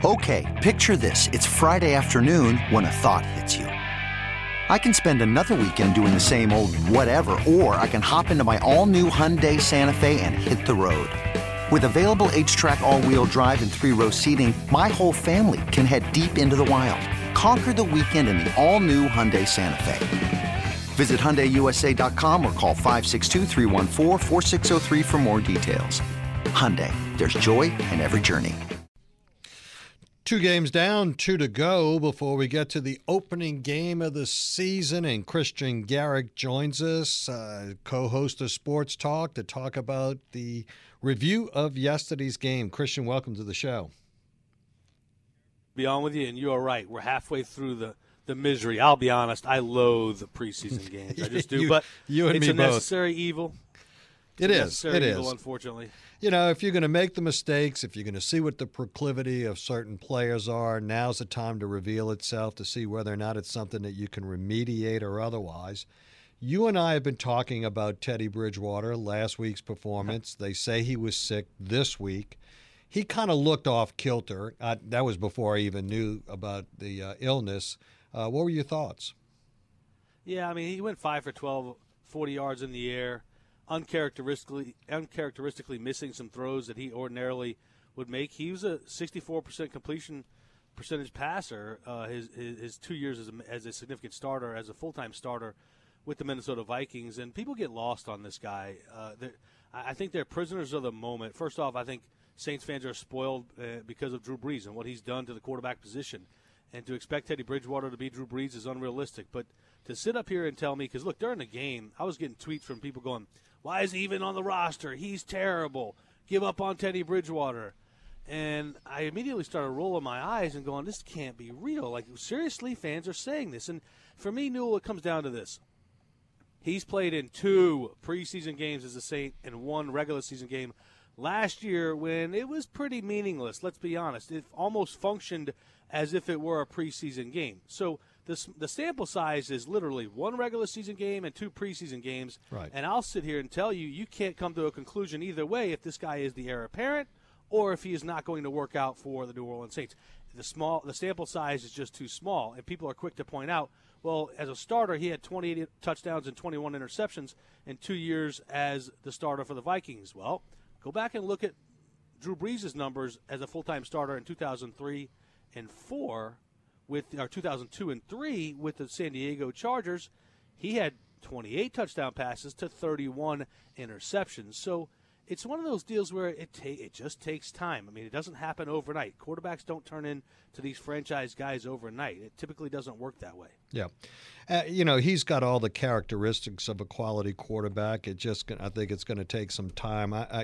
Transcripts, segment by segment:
Okay, picture this. It's Friday afternoon when a thought hits you. I can spend another weekend doing the same old whatever, or I can hop into my all-new Hyundai Santa Fe and hit the road. With available H-Track all-wheel drive and 3-row seating, my whole family can head deep into the wild. Conquer the weekend in the all-new Hyundai Santa Fe. Visit HyundaiUSA.com or call 562-314-4603 for more details. Hyundai, there's joy in every journey. 2 games down, 2 to go before we get to the opening game of the season. And Christian Garrick joins us, co-host of Sports Talk, to talk about the review of yesterday's game. Christian, welcome to the show. Be on with you, and you are right. We're halfway through the misery. I'll be honest, I loathe the preseason games. I just do, but you and it's me a both. Necessary evil. It is. Unfortunately. You know, if you're going to make the mistakes, if you're going to see what the proclivity of certain players are, now's the time to reveal itself to see whether or not it's something that you can remediate or otherwise. You and I have been talking about Teddy Bridgewater, last week's performance. They say he was sick this week. He kind of looked off kilter. That was before I even knew about the illness. What were your thoughts? Yeah, I mean, he went 5 for 12, 40 yards in the air, uncharacteristically missing some throws that he ordinarily would make. He was a 64% completion percentage passer his 2 years as a significant starter, as a full-time starter with the Minnesota Vikings. And people get lost on this guy. I think they're prisoners of the moment. First off, I think Saints fans are spoiled because of Drew Brees and what he's done to the quarterback position. And to expect Teddy Bridgewater to be Drew Brees is unrealistic. But to sit up here and tell me, because, look, during the game, I was getting tweets from people going, why is he even on the roster? He's terrible. Give up on Teddy Bridgewater. And I immediately started rolling my eyes and going, this can't be real. Like, seriously, fans are saying this. And for me, Newell, it comes down to this. He's played in 2 preseason games as a Saint and 1 regular season game last year when it was pretty meaningless, let's be honest. It almost functioned as if it were a preseason game. So the sample size is literally 1 regular season game and 2 preseason games. Right. And I'll sit here and tell you, you can't come to a conclusion either way if this guy is the heir apparent or if he is not going to work out for the New Orleans Saints. The sample size is just too small, and people are quick to point out, well, as a starter, he had 28 touchdowns and 21 interceptions in 2 years as the starter for the Vikings. Well, go back and look at Drew Brees' numbers as a full-time starter in 2003 and 4 or 2002 and 3 with the San Diego Chargers. He had 28 touchdown passes to 31 interceptions. So it's one of those deals where it just takes time. I mean, it doesn't happen overnight. Quarterbacks don't turn into these franchise guys overnight. It typically doesn't work that way. Yeah. He's got all the characteristics of a quality quarterback. I think it's going to take some time. I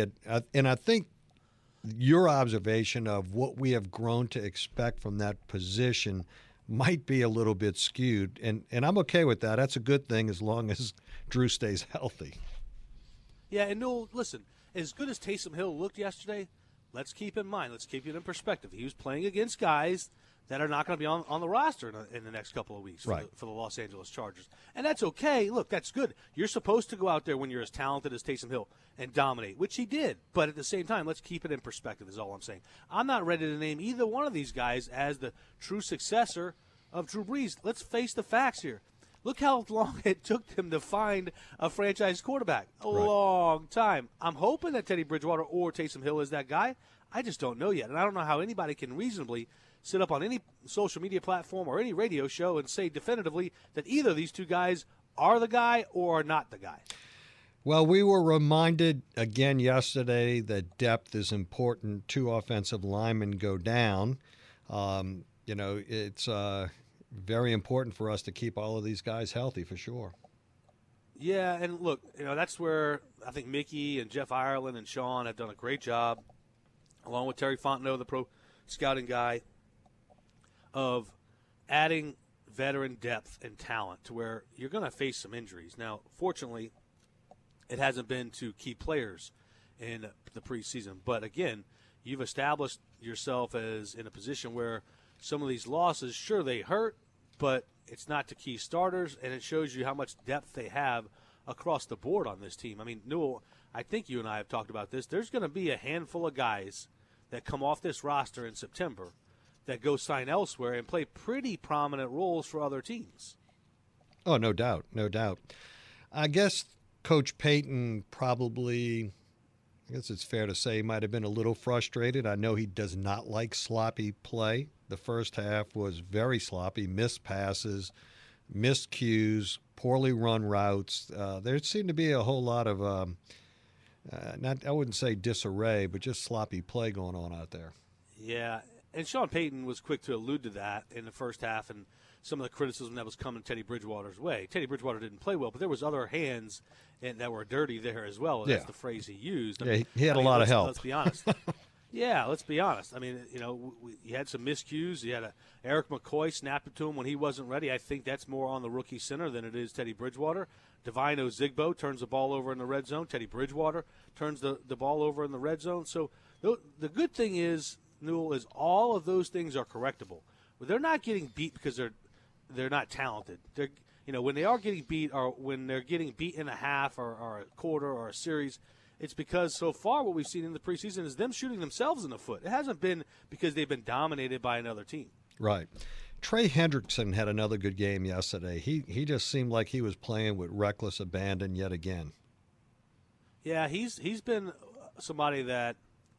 think your observation of what we have grown to expect from that position might be a little bit skewed, and I'm okay with that. That's a good thing as long as Drew stays healthy. Yeah, and no, listen, as good as Taysom Hill looked yesterday, let's keep in mind, let's keep it in perspective. He was playing against guys that are not going to be on the roster in the next couple of weeks for the Los Angeles Chargers. And that's okay. Look, that's good. You're supposed to go out there when you're as talented as Taysom Hill and dominate, which he did. But at the same time, let's keep it in perspective is all I'm saying. I'm not ready to name either one of these guys as the true successor of Drew Brees. Let's face the facts here. Look how long it took them to find a franchise quarterback. A long time. I'm hoping that Teddy Bridgewater or Taysom Hill is that guy. I just don't know yet. And I don't know how anybody can reasonably sit up on any social media platform or any radio show and say definitively that either of these two guys are the guy or are not the guy. Well, we were reminded again yesterday that depth is important. 2 offensive linemen go down. It's very important for us to keep all of these guys healthy for sure. Yeah, and look, that's where I think Mickey and Jeff Ireland and Sean have done a great job, along with Terry Fontenot, the pro scouting guy, of adding veteran depth and talent to where you're going to face some injuries. Now, fortunately, it hasn't been to key players in the preseason. But, again, you've established yourself as in a position where some of these losses, sure, they hurt, but it's not to key starters, and it shows you how much depth they have across the board on this team. I mean, Newell, I think you and I have talked about this. There's going to be a handful of guys that come off this roster in September that go sign elsewhere and play pretty prominent roles for other teams. Oh, no doubt, no doubt. I guess Coach Payton probably, I guess it's fair to say, might have been a little frustrated. I know he does not like sloppy play. The first half was very sloppy, missed passes, missed cues, poorly run routes. There seemed to be a whole lot of, I wouldn't say disarray, but just sloppy play going on out there. Yeah, and Sean Payton was quick to allude to that in the first half and some of the criticism that was coming Teddy Bridgewater's way. Teddy Bridgewater didn't play well, but there was other hands that were dirty there as well. That's the phrase he used. He had a lot of help. Let's be honest. Yeah, let's be honest. I mean, you had some miscues. You had Eric McCoy snapped it to him when he wasn't ready. I think that's more on the rookie center than it is Teddy Bridgewater. Divine Ozigbo turns the ball over in the red zone. Teddy Bridgewater turns the ball over in the red zone. So the good thing is, Newell, is all of those things are correctable. But they're not getting beat because they're not talented. They're, when they are getting beat or when they're getting beat in a half or a quarter or a series, it's because so far what we've seen in the preseason is them shooting themselves in the foot. It hasn't been because they've been dominated by another team. Right. Trey Hendrickson had another good game yesterday. He just seemed like he was playing with reckless abandon yet again. Yeah, he's been somebody that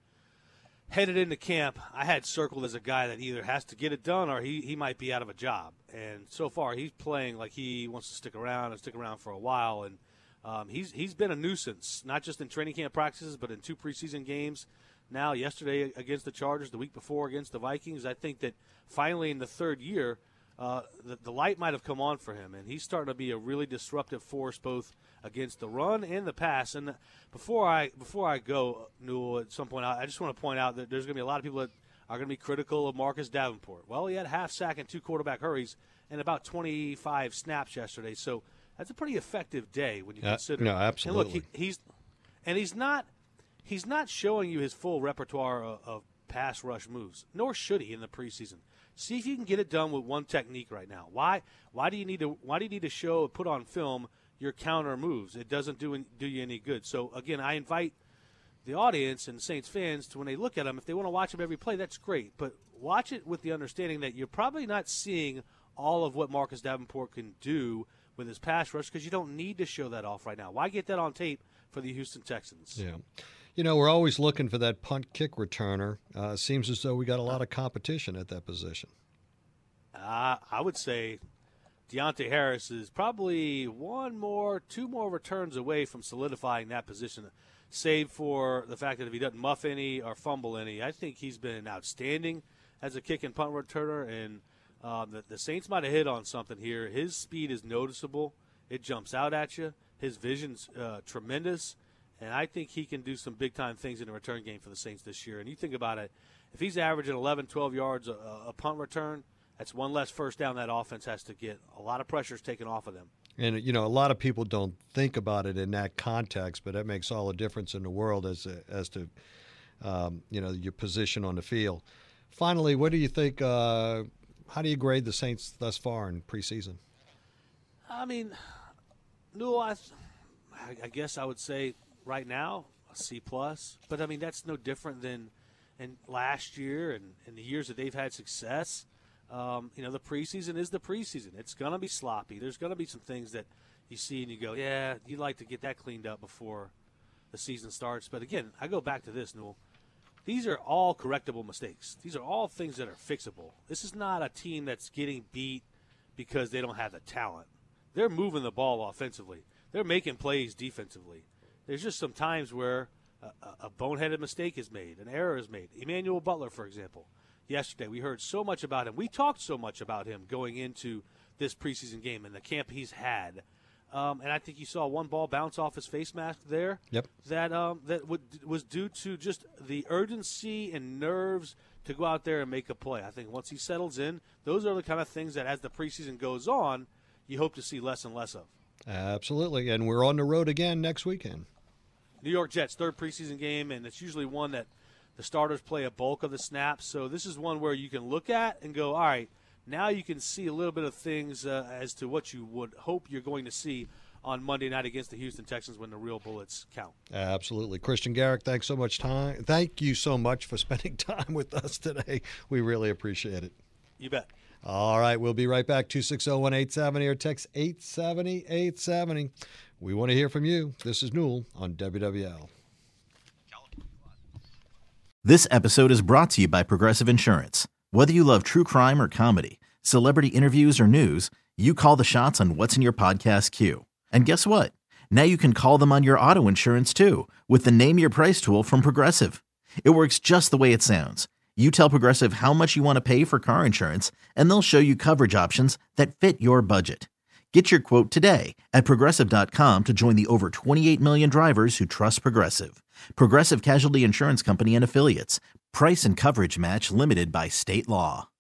headed into camp, I had circled as a guy that either has to get it done or he might be out of a job. And so far, he's playing like he wants to stick around and stick around for a while. And he's been a nuisance, not just in training camp practices, but in 2 preseason games. Now, yesterday against the Chargers, the week before against the Vikings. I think that finally in the 3rd year, the light might have come on for him, and he's starting to be a really disruptive force both against the run and the pass. And before I go, Newell, at some point, I just want to point out that there's going to be a lot of people that are going to be critical of Marcus Davenport. Well, he had a half sack and 2 quarterback hurries and about 25 snaps yesterday, so that's a pretty effective day when you consider. No, absolutely. And look, he's not showing you his full repertoire of pass rush moves, nor should he in the preseason. See if you can get it done with one technique right now. Why do you need to put on film your counter moves? It doesn't do you any good. So again, I invite the audience and Saints fans to, when they look at them, if they want to watch them every play, that's great. But watch it with the understanding that you're probably not seeing all of what Marcus Davenport can do with his pass rush because you don't need to show that off right now. Why get that on tape for the Houston Texans? Yeah. We're always looking for that punt kick returner. Seems as though we got a lot of competition at that position. I would say Deontay Harris is probably 2 more returns away from solidifying that position, save for the fact that if he doesn't muff any or fumble any. I think he's been outstanding as a kick and punt returner, and the Saints might have hit on something here. His speed is noticeable. It jumps out at you. His vision's tremendous. And I think he can do some big-time things in the return game for the Saints this year. And you think about it, if he's averaging 11, 12 yards a punt return, that's one less first down that offense has to get. A lot of pressure is taken off of them. And, a lot of people don't think about it in that context, but that makes all the difference in the world as to your position on the field. Finally, what do you think, how do you grade the Saints thus far in preseason? I mean, no, I guess I would say – right now, a C+. But, I mean, that's no different than in last year and in the years that they've had success. The preseason is the preseason. It's going to be sloppy. There's going to be some things that you see and you go, yeah, you'd like to get that cleaned up before the season starts. But, again, I go back to this, Newell. These are all correctable mistakes. These are all things that are fixable. This is not a team that's getting beat because they don't have the talent. They're moving the ball offensively. They're making plays defensively. There's just some times where a boneheaded mistake is made, an error is made. Emmanuel Butler, for example. Yesterday, we heard so much about him. We talked so much about him going into this preseason game and the camp he's had. And I think you saw one ball bounce off his face mask there. Yep. That was due to just the urgency and nerves to go out there and make a play. I think once he settles in, those are the kind of things that as the preseason goes on, you hope to see less and less of. Absolutely. And we're on the road again next weekend. New York Jets, 3rd preseason game, and it's usually one that the starters play a bulk of the snaps. So this is one where you can look at and go, all right, now you can see a little bit of things as to what you would hope you're going to see on Monday night against the Houston Texans when the real bullets count. Absolutely. Christian Garrick, thank you so much for spending time with us today. We really appreciate it. You bet. All right, we'll be right back. 260-1870 or text 870-870. We want to hear from you. This is Newell on WWL. This episode is brought to you by Progressive Insurance. Whether you love true crime or comedy, celebrity interviews or news, you call the shots on what's in your podcast queue. And guess what? Now you can call them on your auto insurance too with the Name Your Price tool from Progressive. It works just the way it sounds. You tell Progressive how much you want to pay for car insurance, and they'll show you coverage options that fit your budget. Get your quote today at Progressive.com to join the over 28 million drivers who trust Progressive. Progressive Casualty Insurance Company and Affiliates. Price and coverage match limited by state law.